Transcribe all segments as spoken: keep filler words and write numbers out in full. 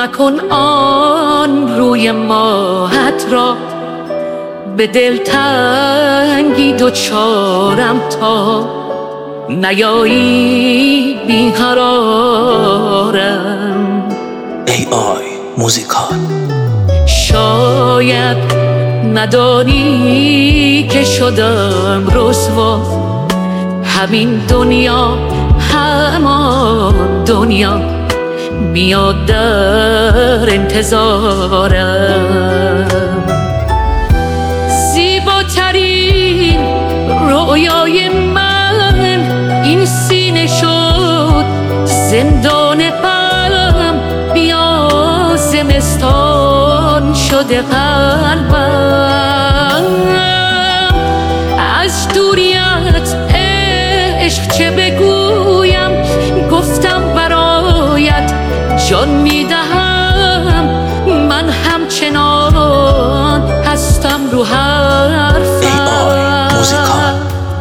مکن آن روی ماهت را به دلتنگی دوچارم تا نیایی بیقرارم. ای آی موزیکال، شاید ندانی که شدم رسوا، همین دنیا همان دنیا میاد در انتظارم. زیباترین رویای من این سینه شد زندان قلبم، بیا زمستان شده قلبم. از دوریت عشق چه بگویم، گفتم برایت جان میدهم، من همچنان هستم رو حرفم. ای آی موزیکال،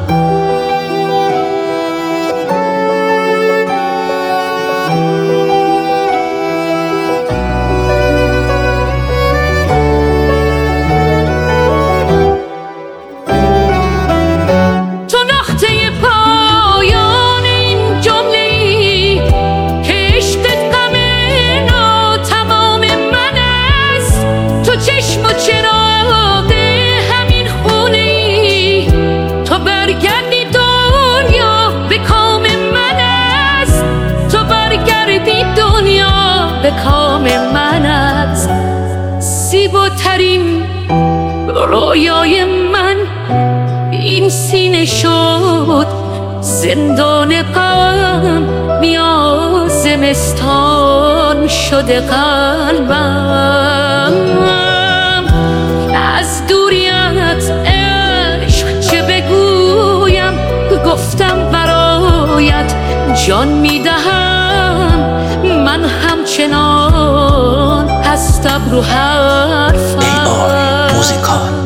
به کام من است. زیباترین رویای من این سینه شد زندان غم، بیا زمستان شده قلبم. از دوریت عشق چه بگویم، گفتم برایت جان میدهم، من همچنان هستم رو حرفم. ای آی موزیکال.